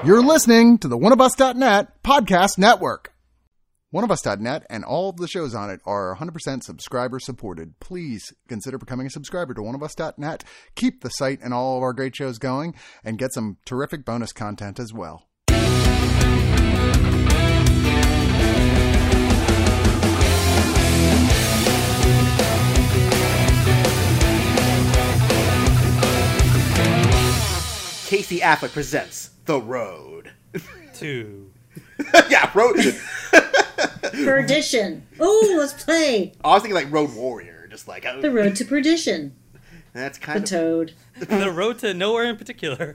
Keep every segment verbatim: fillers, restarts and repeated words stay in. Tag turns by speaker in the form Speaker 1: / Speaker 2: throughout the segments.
Speaker 1: You're listening to the one of us dot net podcast network. one of us dot net and all of the shows on it are one hundred percent subscriber supported. Please consider becoming a subscriber to one of us dot net. Keep the site and all of our great shows going and get some terrific bonus content as well.
Speaker 2: Casey Affleck presents The Road.
Speaker 3: Two.
Speaker 2: Yeah, Road.
Speaker 4: Perdition. Oh, let's play.
Speaker 2: I was thinking like Road Warrior, just like oh.
Speaker 4: The Road to Perdition.
Speaker 2: That's kind
Speaker 4: the
Speaker 2: of
Speaker 4: Toad.
Speaker 3: The road to nowhere in particular.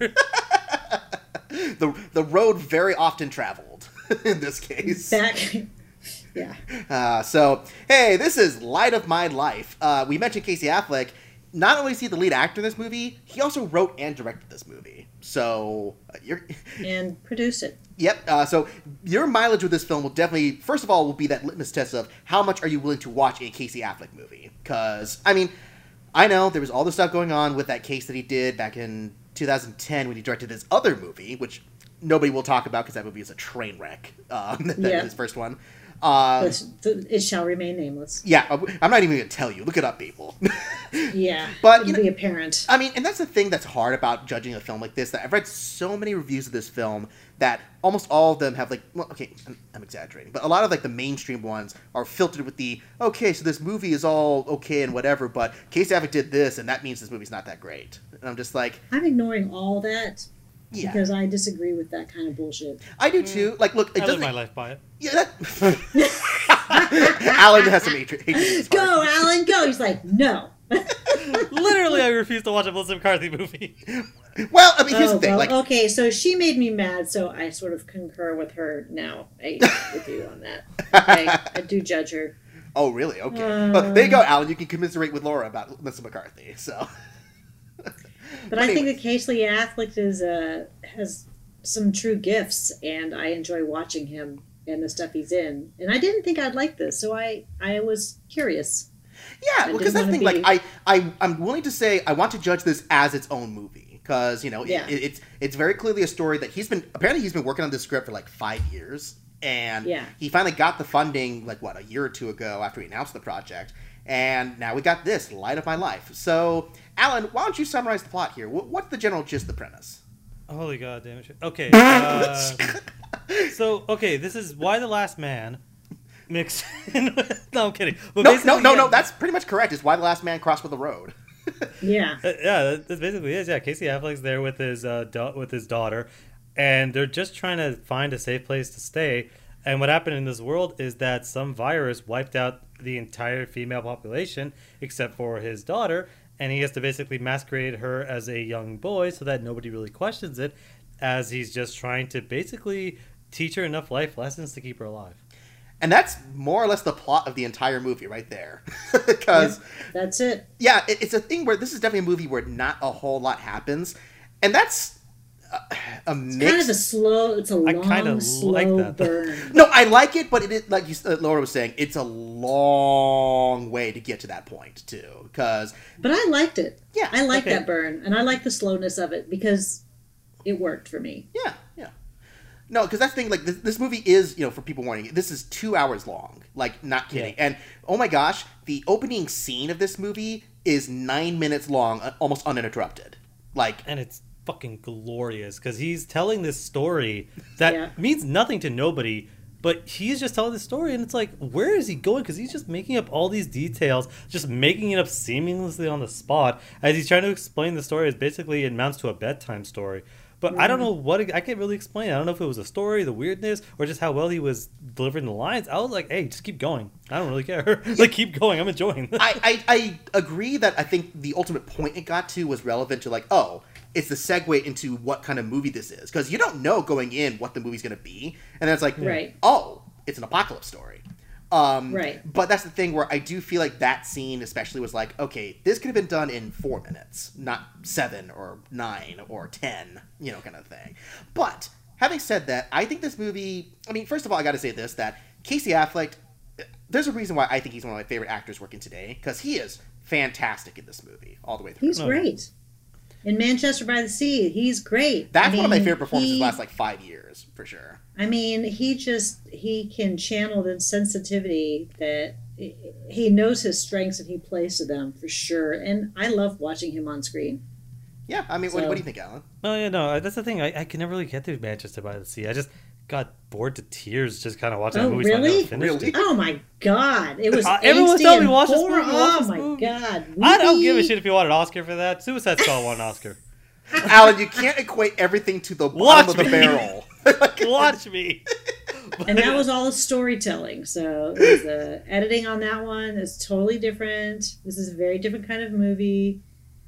Speaker 2: the the road very often traveled in this case.
Speaker 4: Back. Yeah.
Speaker 2: Uh, so hey, this is Light of My Life. Uh, we mentioned Casey Affleck. Not only is he the lead actor in this movie, he also wrote and directed this movie. So uh, you're
Speaker 4: and produce it.
Speaker 2: Yep. Uh, so your mileage with this film will definitely, first of all, will be that litmus test of how much are you willing to watch a Casey Affleck movie. Because I mean, I know there was all this stuff going on with that case that he did back in two thousand ten when he directed his other movie, which nobody will talk about because that movie is a train wreck. Um, that
Speaker 4: yeah.
Speaker 2: his first one. Uh,
Speaker 4: it shall remain nameless.
Speaker 2: Yeah, I'm not even going to tell you. Look it up, people.
Speaker 4: Yeah,
Speaker 2: but
Speaker 4: it'll
Speaker 2: you know,
Speaker 4: be apparent.
Speaker 2: I mean, and that's the thing that's hard about judging a film like this. That I've read so many reviews of this film that almost all of them have like, well, okay, I'm, I'm exaggerating, but a lot of like the mainstream ones are filtered with the, okay, so this movie is all okay and whatever, but Casey Affleck did this, and that means this movie's not that great. And I'm just like,
Speaker 4: I'm ignoring all that.
Speaker 2: Yeah.
Speaker 4: Because I disagree with that kind of bullshit.
Speaker 2: I do too. Like, look, it
Speaker 3: I
Speaker 2: doesn't.
Speaker 3: live my life by it.
Speaker 2: Yeah, that. Alan has some hatred. hatred
Speaker 4: go, Alan, go. He's like, no.
Speaker 3: Literally, I refuse to watch a Melissa McCarthy movie.
Speaker 2: Well, I mean, here's
Speaker 4: oh,
Speaker 2: the thing.
Speaker 4: Well,
Speaker 2: like,
Speaker 4: okay, so she made me mad, so I sort of concur with her now. I with you on that. I, I do judge her.
Speaker 2: Oh, really? Okay.
Speaker 4: Uh,
Speaker 2: well, there you go, Alan. You can commiserate with Laura about Melissa McCarthy. So.
Speaker 4: But,
Speaker 2: but
Speaker 4: I
Speaker 2: anyways.
Speaker 4: think that Casey Affleck is uh, has some true gifts, and I enjoy watching him and the stuff he's in. And I didn't think I'd like this, so I, I was curious.
Speaker 2: Yeah, because well, that's the thing. Be... Like, I, I, I'm willing to say I want to judge this as its own movie because you know
Speaker 4: yeah.
Speaker 2: it, it's it's very clearly a story that he's been apparently he's been working on this script for like five years, and
Speaker 4: yeah.
Speaker 2: he finally got the funding like what a year or two ago after he announced the project. And now we got this, Light of My Life. So, Alan, why don't you summarize the plot here? What's the general gist of the premise?
Speaker 3: Holy god damn it. Okay. Uh, so, okay, this is Y the Last Man mixed in with... No, I'm kidding.
Speaker 2: But no, no, no, yeah. no, that's pretty much correct. It's Y the Last Man crossed with the road.
Speaker 4: Yeah.
Speaker 3: Uh, yeah, that basically is. Yeah, Casey Affleck's there with his, uh, da- with his daughter, and they're just trying to find a safe place to stay. And what happened in this world is that some virus wiped out the entire female population except for his daughter, and he has to basically masquerade her as a young boy so that nobody really questions it, as he's just trying to basically teach her enough life lessons to keep her alive.
Speaker 2: And that's more or less the plot of the entire movie right there. Because
Speaker 4: yeah, that's it.
Speaker 2: Yeah, it, it's a thing where this is definitely a movie where not a whole lot happens, and that's a mix.
Speaker 4: It's kind of a slow. It's a
Speaker 3: I
Speaker 4: long,
Speaker 3: kind of
Speaker 4: slow
Speaker 3: like that.
Speaker 4: burn.
Speaker 2: No, I like it, but it is like you, uh, Laura was saying. It's a long way to get to that point too. Because,
Speaker 4: but I liked it.
Speaker 2: Yeah,
Speaker 4: I like
Speaker 3: okay.
Speaker 4: that burn, and I like the slowness of it because it worked for me.
Speaker 2: Yeah, yeah. No, because that's the thing. Like this, this movie is, you know, for people wanting it, this is two hours long. Like, not kidding. Yeah. And oh my gosh, the opening scene of this movie is nine minutes long, almost uninterrupted. Like,
Speaker 3: and it's fucking glorious because he's telling this story that
Speaker 4: yeah.
Speaker 3: means nothing to nobody, but he's just telling this story, and it's like, where is he going? Because he's just making up all these details, just making it up seamlessly on the spot as he's trying to explain the story. As basically it amounts to a bedtime story. But mm-hmm. I don't know what I can't really explain. I don't know if it was a story, the weirdness, or just how well he was delivering the lines. I was like, hey, just keep going. I don't really care. Like, keep going. I'm enjoying this.
Speaker 2: I, I I agree that I think the ultimate point it got to was relevant to like, oh, it's the segue into what kind of movie this is. Because you don't know going in what the movie's going to be. And then it's like,
Speaker 4: right.
Speaker 2: oh, it's an apocalypse story. Um,
Speaker 4: right.
Speaker 2: But that's the thing where I do feel like that scene especially was like, okay, this could have been done in four minutes, not seven or nine or ten, you know, kind of thing. But having said that, I think this movie, I mean, first of all, I got to say this, that Casey Affleck, there's a reason why I think he's one of my favorite actors working today, because he is fantastic in this movie all the way through.
Speaker 4: He's great. in Manchester by the Sea. He's great.
Speaker 2: That's
Speaker 4: I
Speaker 2: one of my
Speaker 4: mean,
Speaker 2: favorite performances
Speaker 4: he-
Speaker 2: the last like five years for sure.
Speaker 4: I mean, he just he can channel the sensitivity that he knows his strengths and he plays to them for sure. And I love watching him on screen.
Speaker 2: Yeah, I mean, what,
Speaker 4: So-
Speaker 2: what do you think, Alan?
Speaker 3: No, yeah, no, that's the thing. I, I can never really get through Manchester by the Sea. I just got bored to tears just kind of watching
Speaker 4: Oh,
Speaker 3: that movie. so I never
Speaker 4: really?
Speaker 3: finished
Speaker 2: Really?
Speaker 3: it.
Speaker 4: Oh my god, it was
Speaker 3: Uh, everyone
Speaker 4: angsty
Speaker 3: telling me,
Speaker 4: and
Speaker 3: "Watch this
Speaker 4: horror-
Speaker 3: movie, watch
Speaker 4: Oh
Speaker 3: this
Speaker 4: my
Speaker 3: movie."
Speaker 4: god,
Speaker 3: I don't give a
Speaker 4: weepy.
Speaker 3: shit if you won an Oscar for that. Suicide Squad won an Oscar.
Speaker 2: Alan, you can't equate everything to the bottom
Speaker 3: Watch
Speaker 2: of the
Speaker 3: me.
Speaker 2: barrel.
Speaker 3: Watch me.
Speaker 4: And that was all the storytelling. So it was the editing on that one is totally different. This is a very different kind of movie.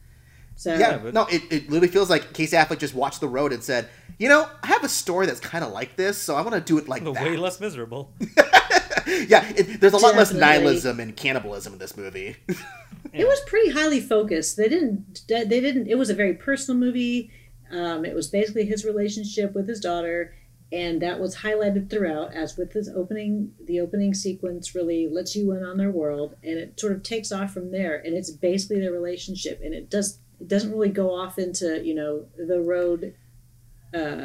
Speaker 4: So
Speaker 2: Yeah,
Speaker 3: but-
Speaker 2: no, it, it literally feels like Casey Affleck just watched The Road and said, you know, I have a story that's kind of like this, so I want to do it like that.
Speaker 3: way less miserable.
Speaker 2: Yeah, it, there's a lot less
Speaker 4: Definitely.
Speaker 2: nihilism and cannibalism in this movie.
Speaker 4: it was pretty highly focused. They didn't. They didn't. It was a very personal movie. Um, it was basically his relationship with his daughter, and that was highlighted throughout. As with his opening, the opening sequence really lets you in on their world, and it sort of takes off from there. And it's basically their relationship, and it does. It doesn't really go off into you know the road. Uh,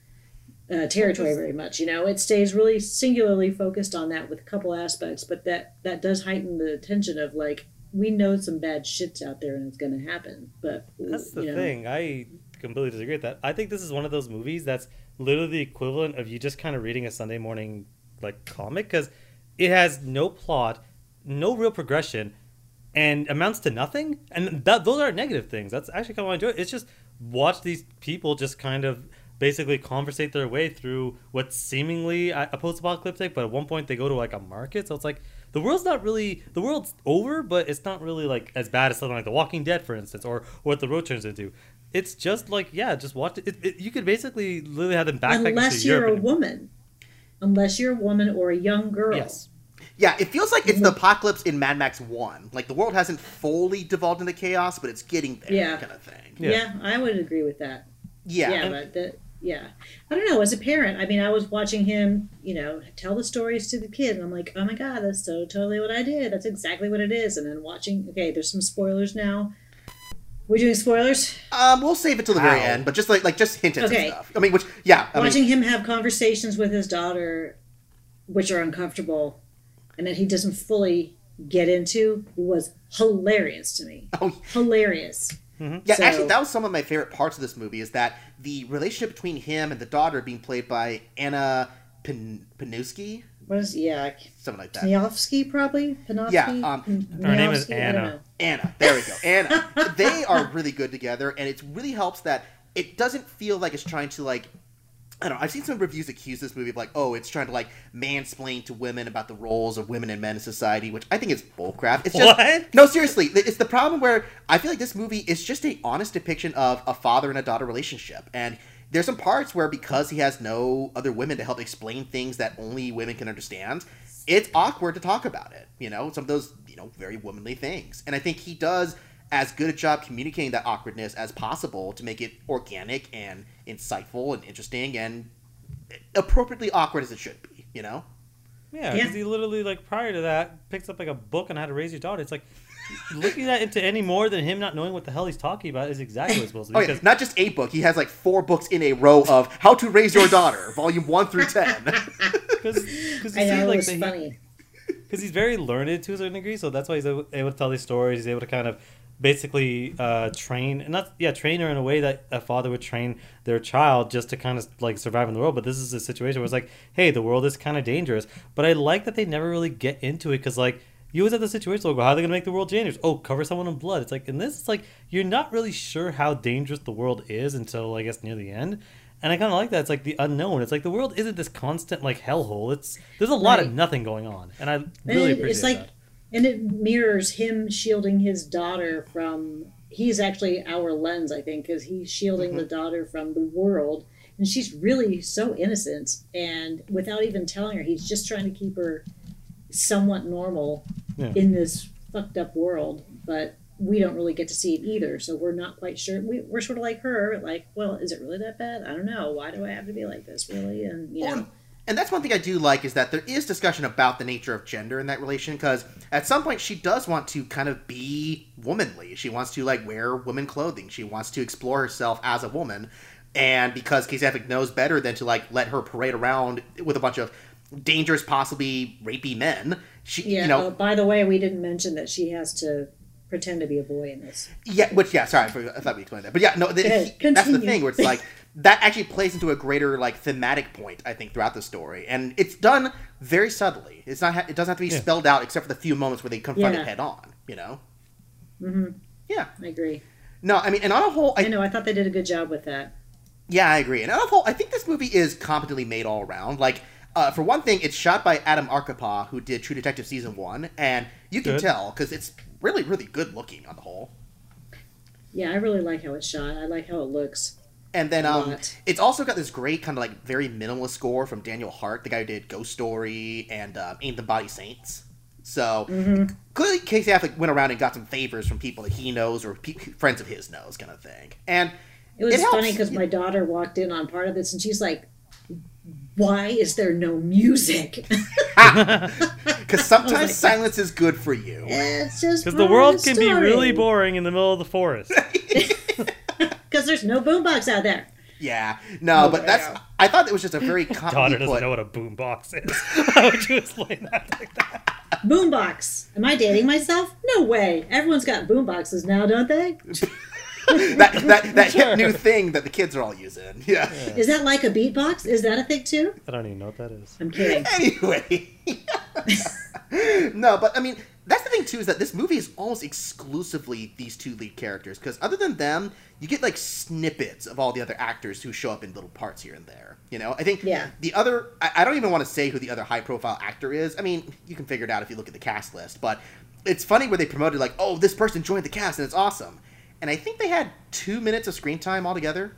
Speaker 4: Uh, territory very much, you know. It stays really singularly focused on that with a couple aspects, but that that does heighten the tension of like we know some bad shit's out there and it's going to happen. But
Speaker 3: That's the
Speaker 4: you know,
Speaker 3: thing. I completely disagree with that. I think this is one of those movies that's literally the equivalent of you just kind of reading a Sunday morning like comic because it has no plot, no real progression, and amounts to nothing. And that, those are negative things. That's actually kind of what I enjoy. It's just watch these people just kind of basically conversate their way through what's seemingly a a post-apocalyptic, but at one point they go to like a market, so it's like the world's not really the world's over, but it's not really like as bad as something like The Walking Dead, for instance, or what The Road turns into. It's just like yeah, just watch it. it, it you could basically literally have them backpack
Speaker 4: unless
Speaker 3: into
Speaker 4: you're
Speaker 3: Europe.
Speaker 4: a
Speaker 3: and-
Speaker 4: woman, unless you're a woman or a young girl.
Speaker 3: Yes.
Speaker 2: Yeah, it feels like it's the apocalypse in Mad Max one. Like, the world hasn't fully devolved into chaos, but it's getting there,
Speaker 4: Yeah.
Speaker 2: kind of thing.
Speaker 3: Yeah.
Speaker 4: Yeah. I would agree with that.
Speaker 2: Yeah.
Speaker 4: Yeah,
Speaker 2: and-
Speaker 4: but the, yeah, I don't know. As a parent, I mean, I was watching him, you know, tell the stories to the kid, and I'm like, oh my god, that's so totally what I did. That's exactly what it is. And then watching, okay, there's some spoilers now. We're doing spoilers.
Speaker 2: Um, we'll save it till the very
Speaker 3: How?
Speaker 2: end, but just like like just hint at some
Speaker 4: Okay.
Speaker 2: stuff. I mean, which yeah, I
Speaker 4: Watching
Speaker 2: mean,
Speaker 4: him have conversations with his daughter, which are uncomfortable, and that he doesn't fully get into, was hilarious to me.
Speaker 2: oh,
Speaker 4: Hilarious.
Speaker 2: yeah.
Speaker 4: So-
Speaker 2: Actually, that was some of my favorite parts of this movie. Is that the relationship between him and the daughter being played by Anna Pin- Panuski,
Speaker 4: What is yeah?
Speaker 2: something like that.
Speaker 4: Pniowski probably. Panofsky?
Speaker 2: Yeah, um,
Speaker 4: P-
Speaker 3: Her name is
Speaker 4: Pniowski? I don't
Speaker 3: Anna.
Speaker 4: know.
Speaker 2: Anna, there we go. Anna. They are really good together, and it really helps that it doesn't feel like it's trying to like. I don't know. I've seen some reviews accuse this movie of like, oh, it's trying to like mansplain to women about the roles of women and men in society, which I think is bullcrap. It's just
Speaker 3: What?
Speaker 2: no, seriously. It's the problem where I feel like this movie is just a honest depiction of a father and a daughter relationship, and there's some parts where because he has no other women to help explain things that only women can understand, it's awkward to talk about it. You know, some of those you know very womanly things, and I think he does as good a job communicating that awkwardness as possible to make it organic and insightful and interesting and appropriately awkward as it should be, you know?
Speaker 3: Yeah,
Speaker 4: Yeah.
Speaker 3: because he literally like prior to that picks up like a book on how to raise your daughter. It's like looking at into any more than him not knowing what the hell he's talking about is exactly what it's supposed to be.
Speaker 2: Oh, yeah,
Speaker 3: because
Speaker 2: not just a book. He has like four books in a row of How to Raise Your Daughter, volume one through ten.
Speaker 3: because
Speaker 4: I know, it
Speaker 3: like
Speaker 4: was
Speaker 3: the- he-
Speaker 4: funny.
Speaker 3: because he's very learned to a certain degree, so that's why he's able able to tell these stories. He's able to kind of basically uh, train, and not yeah, train her in a way that a father would train their child just to kind of like survive in the world. But this is a situation where it's like, hey, the world is kind of dangerous. But I like that they never really get into it because like you always have the situation like, well, how are they gonna make the world dangerous? Oh, cover someone in blood. It's like in this, it's like you're not really sure how dangerous the world is until I guess near the end. And I kind of like that. It's like the unknown. It's like the world isn't this constant like hellhole. It's there's a lot of
Speaker 4: Right.
Speaker 3: nothing going on, and I
Speaker 4: And
Speaker 3: really
Speaker 4: it-
Speaker 3: appreciate
Speaker 4: it's like,
Speaker 3: that.
Speaker 4: and it mirrors him shielding his daughter from. He's actually our lens, I think, because he's shielding
Speaker 2: Mm-hmm.
Speaker 4: the daughter from the world, and she's really so innocent. And without even telling her, he's just trying to keep her somewhat normal
Speaker 3: Yeah.
Speaker 4: in this fucked up world. But we don't really get to see it either, so we're not quite sure. We, we're sort of like her, like, well, is it really that bad? I don't know. Why do I have to be like this, really? And you know.
Speaker 2: Well, And that's one thing I do like is that there is discussion about the nature of gender in that relation, because at some point she does want to kind of be womanly. She wants to like wear woman clothing. She wants to explore herself as a woman. And because Casey Affleck knows better than to like let her parade around with a bunch of dangerous, possibly rapey men, she
Speaker 4: Yeah.
Speaker 2: you know.
Speaker 4: Oh, by the way, we didn't mention that she has to pretend to be a boy in this.
Speaker 2: Yeah, which yeah, sorry, I, forgot, I thought we explained that, but yeah, no, the,
Speaker 4: ahead,
Speaker 2: he- that's the
Speaker 4: continue.
Speaker 2: thing where it's like that actually plays into a greater like thematic point, I think, throughout the story, and it's done very subtly. It's not, ha- it doesn't have to be
Speaker 3: Yeah.
Speaker 2: spelled out except for the few moments where they confront
Speaker 4: Yeah.
Speaker 2: it head on. You know?
Speaker 4: hmm
Speaker 2: Yeah.
Speaker 4: I agree.
Speaker 2: No, I mean, and on a whole, I,
Speaker 4: I know. I thought they did a good job with that.
Speaker 2: yeah, I agree. And on a whole, I think this movie is competently made all around. Like, uh, for one thing, it's shot by Adam Arkapaw, who did True Detective season one, and you can
Speaker 3: Good.
Speaker 2: tell because it's really, really good looking on the whole.
Speaker 4: Yeah, I really like how it's shot. I like how it looks.
Speaker 2: And then um,
Speaker 4: Lot.
Speaker 2: it's also got this great kind of like very minimalist score from Daniel Hart, the guy who did Ghost Story and um, Ain't the Body Saints. So
Speaker 4: Mm-hmm.
Speaker 2: clearly Casey Affleck went around and got some favors from people that he knows or pe- friends of his knows, kind of thing. And
Speaker 4: It was
Speaker 2: It helps.
Speaker 4: funny because my daughter walked in on part of this, and she's like, "Why is there no music?"
Speaker 2: because sometimes
Speaker 4: like-
Speaker 2: silence is good for you.
Speaker 4: It's just
Speaker 3: Because the world can be really boring in the middle of the forest.
Speaker 4: Because there's no boombox out there.
Speaker 2: Yeah, no, but that's.
Speaker 4: wow.
Speaker 2: I thought it was just a very
Speaker 3: Daughter
Speaker 2: competently
Speaker 3: doesn't
Speaker 2: put.
Speaker 3: know what a boombox is. How would you explain that like that?
Speaker 4: Boombox. Am I dating myself? No way. Everyone's got boomboxes now, don't they?
Speaker 2: that that, that
Speaker 3: Sure.
Speaker 2: hip new thing that the kids are all using. Yeah.
Speaker 4: Is that like a beatbox? Is that a thing too?
Speaker 3: I don't even know what that is.
Speaker 4: I'm kidding.
Speaker 2: Anyway. No, but I mean, that's the thing too, is that this movie is almost exclusively these two lead characters, because other than them, you get like snippets of all the other actors who show up in little parts here and there. You know, I think
Speaker 4: Yeah.
Speaker 2: the other, I, I don't even want to say who the other high profile actor is. I mean, you can figure it out if you look at the cast list, but it's funny where they promoted like, oh, this person joined the cast and it's awesome. And I think they had two minutes of screen time altogether.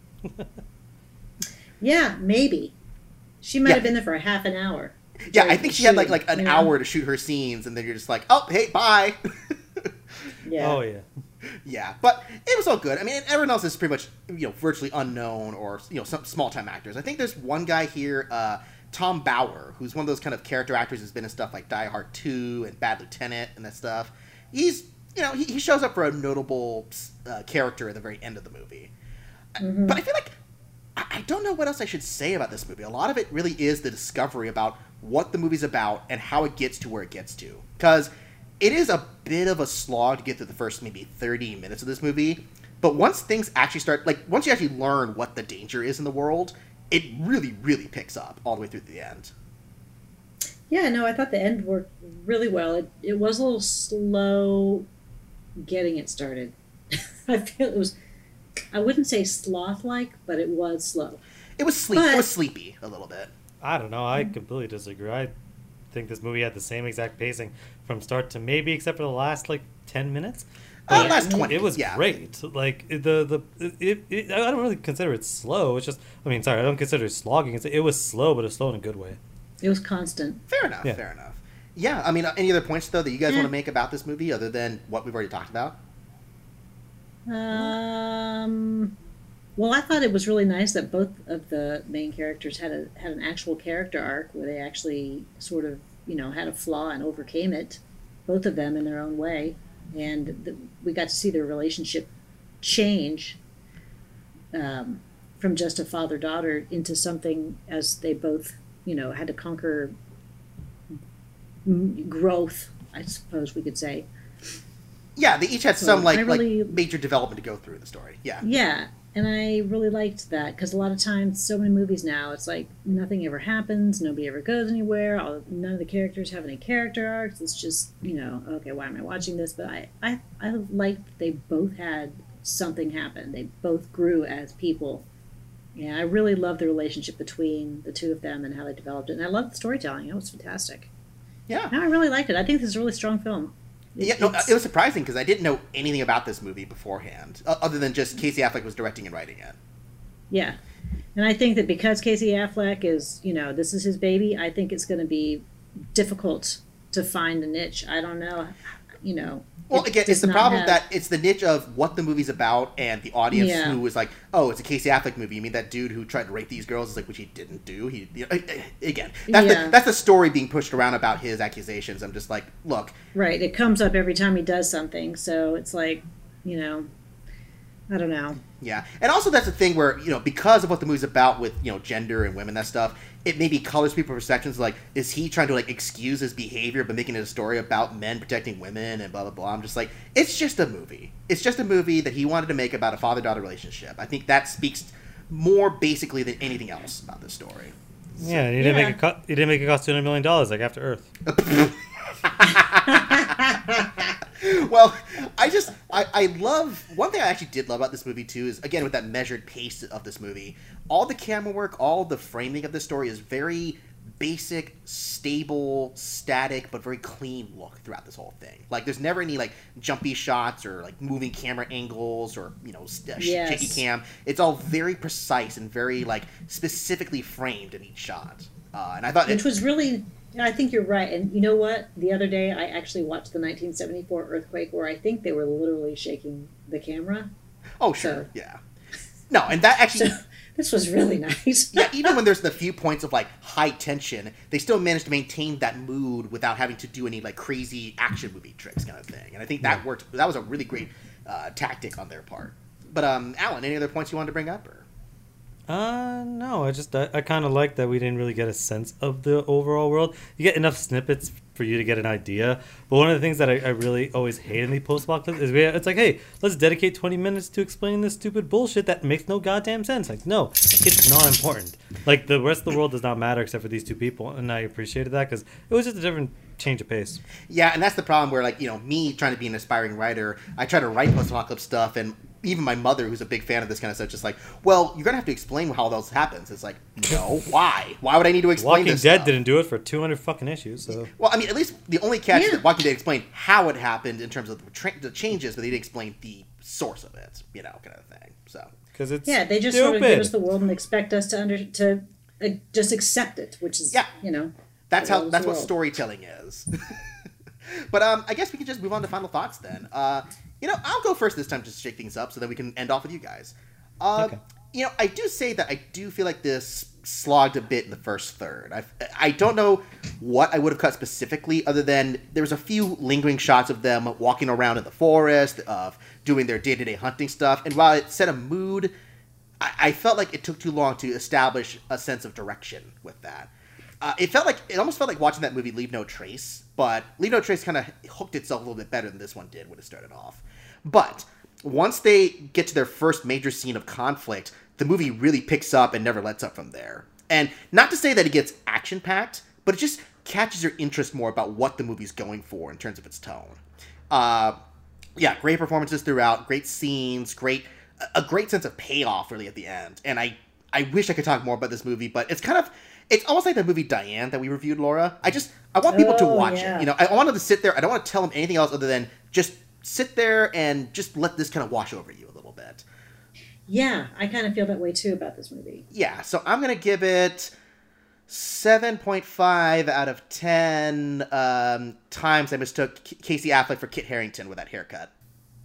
Speaker 4: Yeah, maybe. She might
Speaker 2: Yeah.
Speaker 4: have been there for a half an hour.
Speaker 2: Yeah, I
Speaker 4: during
Speaker 2: think
Speaker 4: the
Speaker 2: she had like
Speaker 4: shoot,
Speaker 2: like an
Speaker 4: you know?
Speaker 2: hour to shoot her scenes, and then you're just like, oh, hey, bye.
Speaker 4: Yeah.
Speaker 3: Oh, yeah.
Speaker 2: Yeah, but it was all good. I mean, everyone else is pretty much, you know, virtually unknown or, you know, some small time actors. I think there's one guy here, uh, Tom Bauer, who's one of those kind of character actors who's been in stuff like Die Hard two and Bad Lieutenant and that stuff. He's, you know, he, he shows up for a notable uh, character at the very end of the movie.
Speaker 4: Mm-hmm.
Speaker 2: But I feel like I, I don't know what else I should say about this movie. A lot of it really is the discovery about what the movie's about and how it gets to where it gets to. Because it is a bit of a slog to get through the first maybe thirty minutes of this movie. But once things actually start, like, once you actually learn what the danger is in the world, it really, really picks up all the way through to the end.
Speaker 4: Yeah, no, I thought the end worked really well. It, it was a little slow getting it started. I feel it was, I wouldn't say sloth-like, but it was slow.
Speaker 2: It was sleep.
Speaker 4: But-
Speaker 2: It was sleepy a little bit.
Speaker 3: I don't know. I completely disagree. I think this movie had the same exact pacing from start to maybe, except for the last like ten minutes.
Speaker 2: Uh,
Speaker 3: But
Speaker 2: last twenty.
Speaker 3: It was
Speaker 2: yeah.
Speaker 3: great. Like the the it, it, I don't really consider it slow. It's just I mean, sorry, I don't consider it slogging. It's, it was slow, but it's slow in a good way.
Speaker 4: It was constant.
Speaker 2: Fair enough.
Speaker 3: Yeah.
Speaker 2: Fair enough. Yeah. I mean, uh, any other points though that you guys
Speaker 4: Eh.
Speaker 2: want to make about this movie other than what we've already talked about?
Speaker 4: Um, well, I thought it was really nice that both of the main characters had a had an actual character arc where they actually sort of, you know, had a flaw and overcame it, both of them in their own way, and the, we got to see their relationship change um, from just a father daughter into something as they both, you know, had to conquer mm, growth, I suppose we could say.
Speaker 2: Yeah, they each had
Speaker 4: So,
Speaker 2: some like
Speaker 4: I really-
Speaker 2: like major development to go through in the story. Yeah.
Speaker 4: Yeah, and I really liked that because a lot of times, so many movies now, it's like nothing ever happens, nobody ever goes anywhere. All, none of the characters have any character arcs. It's just, you know, okay, why am I watching this? But I, I, I liked that they both had something happen. They both grew as people. Yeah, I really loved the relationship between the two of them and how they developed it. And I loved the storytelling. It was fantastic.
Speaker 2: Yeah.
Speaker 4: No, I really liked it. I think this is a really strong film. It-
Speaker 2: Yeah, no,
Speaker 4: it's-
Speaker 2: it was surprising because I didn't know anything about this movie beforehand, o- other than just Casey Affleck was directing and writing it.
Speaker 4: Yeah. And I think that because Casey Affleck is, you know, this is his baby, I think it's going to be difficult to find a niche. I don't know. you know.
Speaker 2: Well,
Speaker 4: it
Speaker 2: again,
Speaker 4: does
Speaker 2: it's the
Speaker 4: not
Speaker 2: problem
Speaker 4: have-
Speaker 2: that it's the niche of what the movie's about and the audience
Speaker 4: Yeah.
Speaker 2: who was like, oh, it's a Casey Affleck movie. You mean that dude who tried to rape these girls is like, which he didn't do. He you know, again, that's
Speaker 4: Yeah.
Speaker 2: the that's the story being pushed around about his accusations. I'm just like, look,
Speaker 4: Right. It comes up every time he does something. So it's like, you know, I don't know.
Speaker 2: yeah, and also that's the thing where you know because of what the movie's about with you know gender and women that stuff, it maybe colors people's perceptions. Like, is he trying to like excuse his behavior by making it a story about men protecting women and blah blah blah? I'm just like, it's just a movie. It's just a movie that he wanted to make about a father-daughter relationship. I think that speaks more basically than anything else about this story.
Speaker 3: Yeah, he didn't
Speaker 4: Yeah.
Speaker 3: make it. Co- he didn't make it cost two hundred million dollars like After Earth.
Speaker 2: Well, I just I, I love one thing I actually did love about this movie too is again with that measured pace of this movie, all the camera work, all the framing of this story is very basic, stable, static, but very clean look throughout this whole thing. Like there's never any like jumpy shots or like moving camera angles or you know sh-
Speaker 4: Yes.
Speaker 2: shaky cam. It's all very precise and very like specifically framed in each shot. Uh, and I thought
Speaker 4: Which
Speaker 2: it,
Speaker 4: was really, I think you're right. And you know what? The other day, I actually watched the nineteen seventy-four earthquake where I think they were literally shaking the camera.
Speaker 2: oh sure,
Speaker 4: so-
Speaker 2: yeah. No, and that actually
Speaker 4: So this was really nice.
Speaker 2: yeah, even when there's the few points of like high tension, they still manage to maintain that mood without having to do any like crazy action movie tricks kind of thing. And I think that worked. That was a really great uh, tactic on their part. But um, Alan, any other points you wanted to bring up? Or?
Speaker 3: Uh, no, I just I, I kind of like that we didn't really get a sense of the overall world. You get enough snippets for you to get an idea. But one of the things that I, I really always hate in the post-apocalypse is we, it's like, hey, let's dedicate twenty minutes to explaining this stupid bullshit that makes no goddamn sense. Like, no, it's not important. Like, the rest of the world does not matter except for these two people, and I appreciated that because it was just a different change of pace.
Speaker 2: Yeah, and that's the problem where like you know me trying to be an aspiring writer, I try to write post-apocalypse stuff and. Even my mother, who's a big fan of this kind of stuff, just like, well, you're gonna have to explain how all this happens. It's like, no, why? Why would I need to explain
Speaker 3: Walking
Speaker 2: this
Speaker 3: Dead
Speaker 2: stuff?
Speaker 3: didn't do it for two hundred fucking issues, so...
Speaker 2: Well, I mean, at least the only catch is
Speaker 4: Yeah.
Speaker 2: that Walking Dead explained how it happened in terms of the, tra- the changes, but they didn't explain the source of it, you know, kind of thing. So,
Speaker 3: Because it's
Speaker 4: Yeah, they just
Speaker 3: stupid.
Speaker 4: sort of give us the world and expect us to under to uh, just accept it, which is,
Speaker 2: Yeah.
Speaker 4: you know,
Speaker 2: that's
Speaker 4: the
Speaker 2: how
Speaker 4: world is
Speaker 2: that's
Speaker 4: the
Speaker 2: what
Speaker 4: world.
Speaker 2: storytelling is. But um, I guess we can just move on to final thoughts then. Uh, you know, I'll go first this time just to shake things up, so that we can end off with you guys. Uh,
Speaker 3: Okay.
Speaker 2: You know, I do say that I do feel like this slogged a bit in the first third. I I don't know what I would have cut specifically, other than there was a few lingering shots of them walking around in the forest, of doing their day to day hunting stuff, and while it set a mood, I, I felt like it took too long to establish a sense of direction with that. Uh, it felt like it almost felt like watching that movie Leave No Trace, but Leave No Trace kind of hooked itself a little bit better than this one did when it started off. But once they get to their first major scene of conflict, the movie really picks up and never lets up from there. And not to say that it gets action-packed, but it just catches your interest more about what the movie's going for in terms of its tone. Uh, yeah, great performances throughout, great scenes, great a great sense of payoff really at the end. And I I wish I could talk more about this movie, but it's kind of it's almost like the movie Diane that we reviewed, Laura. I just I want people to
Speaker 4: Oh,
Speaker 2: watch
Speaker 4: yeah.
Speaker 2: it. You know, I, I want them to sit there. I don't want to tell them anything else other than just sit there and just let this kind of wash over you a little bit.
Speaker 4: yeah, I kind of feel that way too about this movie.
Speaker 2: Yeah, so I'm gonna give it seven point five out of ten um, times I mistook K- Casey Affleck for Kit Harington with that haircut.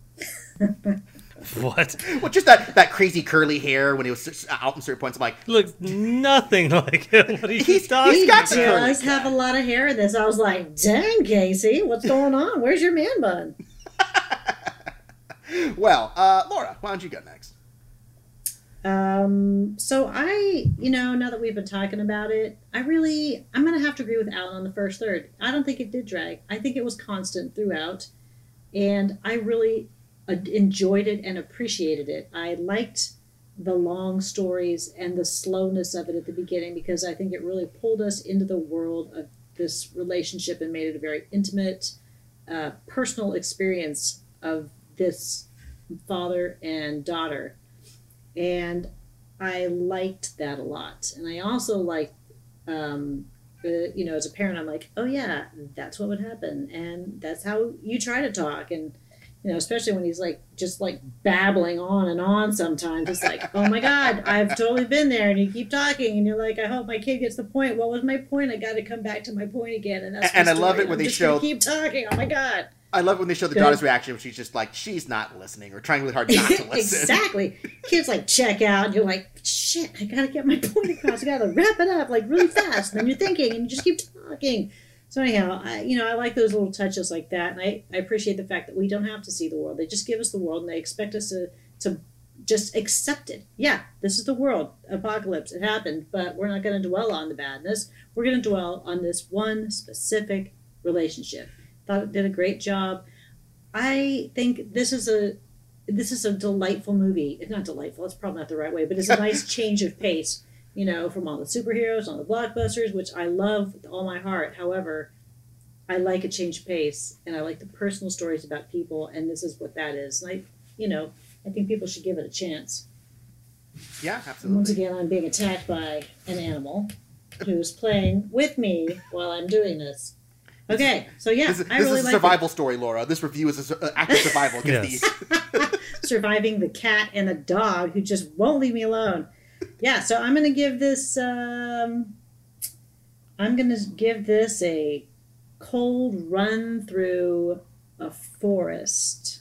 Speaker 3: What?
Speaker 2: Well, just that, that crazy curly hair when he was s- out in certain points. I'm like,
Speaker 3: Looks nothing like him. What are you
Speaker 2: He's-
Speaker 3: talking
Speaker 2: he's got
Speaker 3: about?
Speaker 2: the
Speaker 4: He
Speaker 2: curly
Speaker 4: does have a lot of hair in this. I was like, dang, Casey, what's going on? Where's your man bun?
Speaker 2: well, uh, Laura, why don't you go next?
Speaker 4: Um, so I, you know, now that we've been talking about it, I really, I'm going to have to agree with Alan on the first third. I don't think it did drag. I think it was constant throughout. And I really uh, enjoyed it and appreciated it. I liked the long stories and the slowness of it at the beginning because I think it really pulled us into the world of this relationship and made it a very intimate, uh, personal experience of this father and daughter. And I liked that a lot. And I also liked, um, uh, you know, as a parent, I'm like, oh yeah, that's what would happen. And that's how you try to talk. And, you know, especially when he's like, just like babbling on and on sometimes. It's like, oh my God, I've totally been there. And you keep talking and you're like, I hope my kid gets the point. What was my point? I got to come back to my point again. And that's
Speaker 2: And
Speaker 4: my
Speaker 2: I love
Speaker 4: story.
Speaker 2: it when
Speaker 4: I'm
Speaker 2: they
Speaker 4: just gonna
Speaker 2: show-
Speaker 4: keep talking. Oh my God.
Speaker 2: I love when they show the
Speaker 4: Good.
Speaker 2: daughter's reaction when she's just like, she's not listening or trying really hard not to listen.
Speaker 4: Exactly. Kids like check out and you're like, shit, I gotta get my point across. I gotta wrap it up like really fast. And then you're thinking and you just keep talking. So anyhow, I, you know, I like those little touches like that. And I, I appreciate the fact that we don't have to see the world. They just give us the world and they expect us to, to just accept it. Yeah, this is the world. Apocalypse. It happened. But we're not going to dwell on the badness. We're going to dwell on this one specific relationship. Thought it did a great job. I think this is a this is a delightful movie. It's not delightful. It's probably not the right way, but it's a nice change of pace. You know, from all the superheroes, all the blockbusters, which I love with all my heart. However, I like a change of pace, and I like the personal stories about people, and this is what that is. And I, you know, I think people should give it a chance.
Speaker 2: Yeah,
Speaker 4: And
Speaker 2: absolutely.
Speaker 4: once again, I'm being attacked by an animal who's playing with me while I'm doing this. Okay, so yeah,
Speaker 2: This is,
Speaker 4: I
Speaker 2: this
Speaker 4: really
Speaker 2: is a
Speaker 4: like
Speaker 2: survival story, Laura. This review is an act of survival against
Speaker 3: Yes.
Speaker 2: these.
Speaker 4: surviving the cat and the dog who just won't leave me alone. Yeah, so I'm gonna give this. Um, I'm gonna give this a cold run through a forest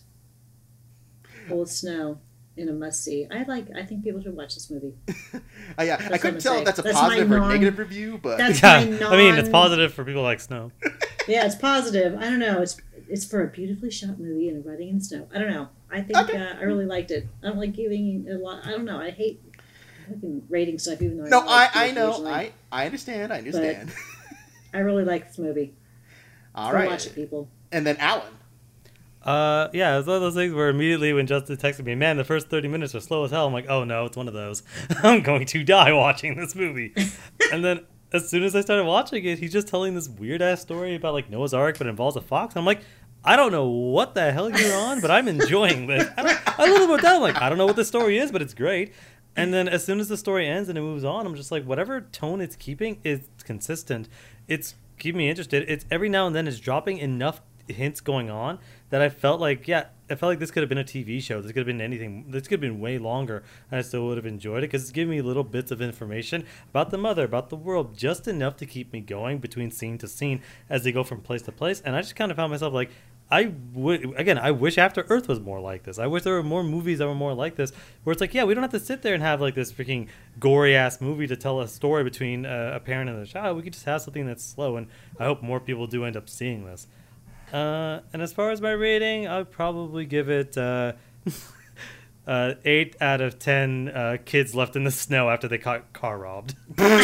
Speaker 4: full of snow in a must see. I like. I think people should watch this movie.
Speaker 2: Uh, yeah,
Speaker 4: That's
Speaker 2: I
Speaker 4: what
Speaker 2: couldn't
Speaker 4: I'm
Speaker 2: tell
Speaker 4: saying.
Speaker 2: if that's a
Speaker 4: That's
Speaker 2: positive
Speaker 4: my
Speaker 2: or
Speaker 4: non-
Speaker 2: negative review, but
Speaker 4: That's
Speaker 3: Yeah,
Speaker 4: my non-
Speaker 3: I mean, it's positive for people like snow.
Speaker 4: Yeah, it's positive. I don't know. It's it's for a beautifully shot movie and riding in the snow. I don't know. I think
Speaker 2: Okay.
Speaker 4: uh, I really liked it. I don't like giving a lot. I don't know. I hate fucking rating stuff, even though
Speaker 2: no,
Speaker 4: I,
Speaker 2: I,
Speaker 4: like
Speaker 2: I
Speaker 4: it
Speaker 2: know,
Speaker 4: occasionally.
Speaker 2: I, I understand, I understand.
Speaker 4: I really like this movie.
Speaker 2: All
Speaker 4: Go
Speaker 2: right,
Speaker 4: watch it, people.
Speaker 2: and then Alan.
Speaker 3: Uh, yeah, it's one of those things where immediately when Justin texted me, man, the first thirty minutes are slow as hell. I'm like, oh no, it's one of those. I'm going to die watching this movie. And then as soon as I started watching it, he's just telling this weird ass story about like Noah's Ark, but it involves a fox. And I'm like, I don't know what the hell you're on, but I'm enjoying this. I, don't, I little bit down, like, I don't know what the story is, but it's great. And then as soon as the story ends and it moves on, I'm just like, whatever tone it's keeping is consistent. It's keeping me interested. It's every now and then it's dropping enough hints going on that I felt like, yeah, I felt like this could have been a T V show. This could have been anything. This could have been way longer, and I still would have enjoyed it because it's giving me little bits of information about the mother, about the world, just enough to keep me going between scene to scene as they go from place to place. And I just kind of found myself like, I would, again, I wish After Earth was more like this. I wish there were more movies that were more like this, where it's like, yeah, we don't have to sit there and have like this freaking gory ass movie to tell a story between uh, a parent and a child. We could just have something that's slow, and I hope more people do end up seeing this. Uh, and as far as my rating, I'd probably give it uh, uh, eight out of ten uh, kids left in the snow after they got car robbed.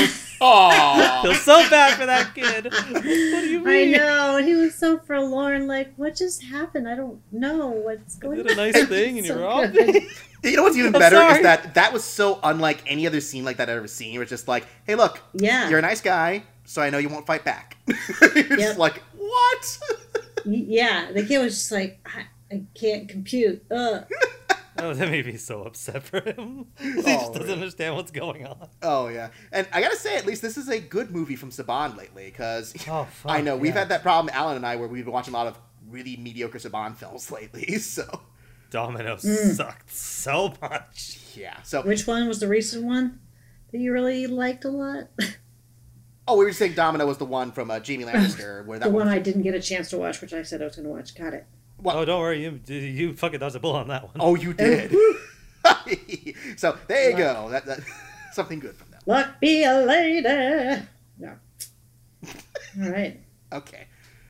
Speaker 2: Aww.
Speaker 3: Feel so bad for that kid. What do you
Speaker 4: I
Speaker 3: mean?
Speaker 4: know, and he was so forlorn. Like, what just happened? I don't know what's
Speaker 3: I
Speaker 4: going on.
Speaker 3: did a nice thing and
Speaker 4: So
Speaker 3: you're robbed.
Speaker 4: good.
Speaker 2: You know what's even
Speaker 3: I'm
Speaker 2: better
Speaker 3: sorry.
Speaker 2: is that that was so unlike any other scene like that I've ever seen. Where it's just like, hey, look,
Speaker 4: Yeah.
Speaker 2: you're a nice guy, so I know you won't fight back. You're
Speaker 4: Yep.
Speaker 2: just like, what?
Speaker 4: Y- Yeah, the kid was just like, I, I can't compute. Ugh.
Speaker 3: Oh, that made me so upset for him. he
Speaker 2: Oh,
Speaker 3: just doesn't
Speaker 2: really?
Speaker 3: understand what's going on.
Speaker 2: Oh yeah, and I gotta say, at least this is a good movie from Saban lately, because
Speaker 3: Oh, fuck,
Speaker 2: I know we've
Speaker 3: yeah.
Speaker 2: had that problem, Alan and I, where we've been watching a lot of really mediocre Saban films lately. So
Speaker 3: Domino
Speaker 4: Mm.
Speaker 3: sucked so much.
Speaker 2: yeah, so
Speaker 4: Which one was the recent one that you really liked a lot?
Speaker 2: oh, we were just saying Domino was the one from uh, Jamie Lannister, where that
Speaker 4: The one
Speaker 2: one.
Speaker 4: I didn't get a chance to watch, which I said I was going to watch. Got it.
Speaker 2: Well-
Speaker 3: Oh, don't worry. You you fucking dodged a bullet on that one.
Speaker 2: Oh, you did. So there you go. That, that something good from that.
Speaker 4: Luck be a lady. Yeah. All right.
Speaker 2: Okay.